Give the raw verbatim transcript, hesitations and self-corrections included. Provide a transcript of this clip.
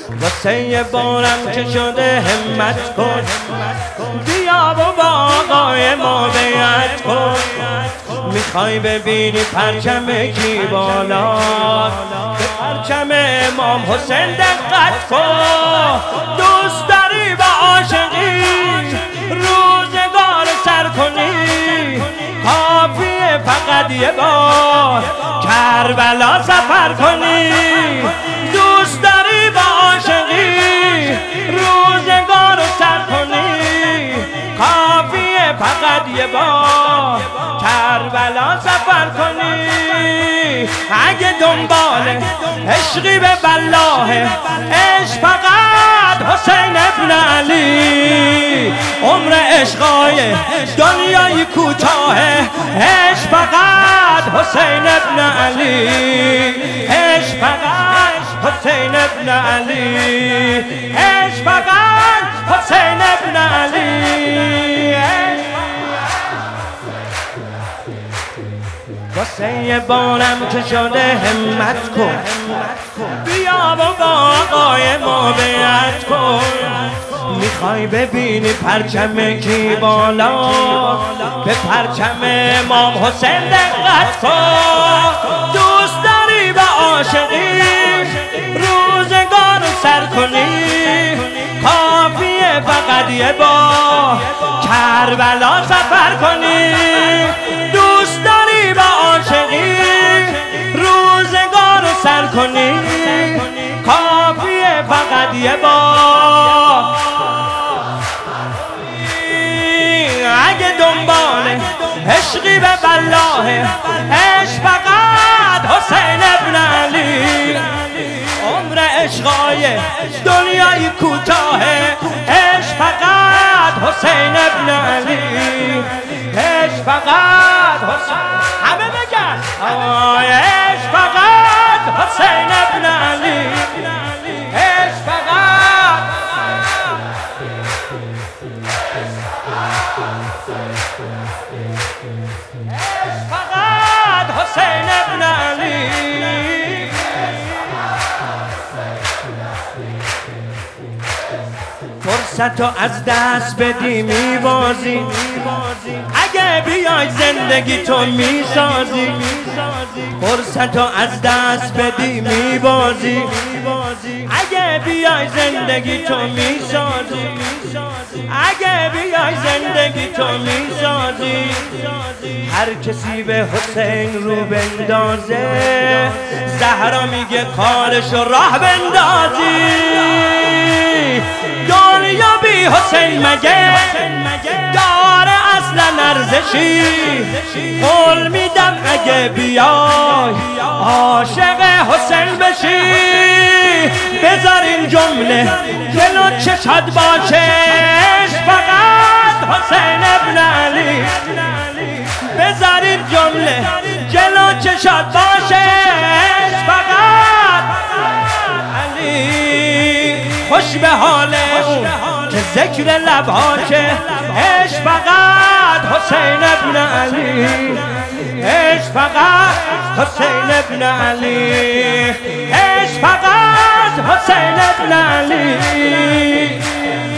واسه یه بارم که شده همت کن، بیا و با آقای ما بیعت کن. میخوای ببینی پرچم کی بالا، به پرچم امام حسین دقت کن. دوست داری و عاشقی روزگار سر کنی، کافیه فقط یه بار کربلا سفر کنی. دوست داری و عاشقی روزگار سر کنی، کافیه فقط یه بار کربلا سفر کنی. اگه دنبال عشقی به والله عشق فقط حسین ابن علی، عمر عشقای دنیای کوتاه عشق فقط حسین ابن علی، عشق فقط حسین ابن علی، عشق فقط حسین ابن علی. واسه یه بارم که شده همت کن، بیا و با آقای ما بیعت کن. میخوای ببینی پرچم کی بالا، به پرچم امام حسین دقت کن. دوست داری و عاشقی روزگار سر کنی، کافیه فقط یه بار کربلا سفر کنی. دوست داری و عاشقی روزگار سر کنی، کافیه فقط یه بار. اگه دنبال عشقی به والله عشق فقط حسین ابن علی، عمر عشقای دنیای کوتاه عشق فقط حسین ابن علی، عشق فقط حسین. همه بگن عشق فقط حسین ابن علی، عشق فقط. عشق فقط حسین ابن علی. فرصتو از دست بدی میبازی، اگه بیای زندگی تو میسازی. فرصتو از دست بدی میبازی، اگه بیای زندگی تو میسازی. اگه بیای زندگی تو میسازی. هر کسی به حسین رو بندازه، زهرا میگه کارشو راه بندازی. دنیا بی حسین مگه داره اصلا ارزشی؟ قول میدم اگه بیای عاشق حسین بشی. بذار این جمله جلو چشات باشه، عشق فقط حسین ابن علی. بذار این جمله جلو چشات باشه، عشق فقط علی. خوش به حال اون که ذکر لبهاشه، عشق فقط حسین ابن علی، عشق فقط حسین ابن علی، عشق فقط حسین ابن علی.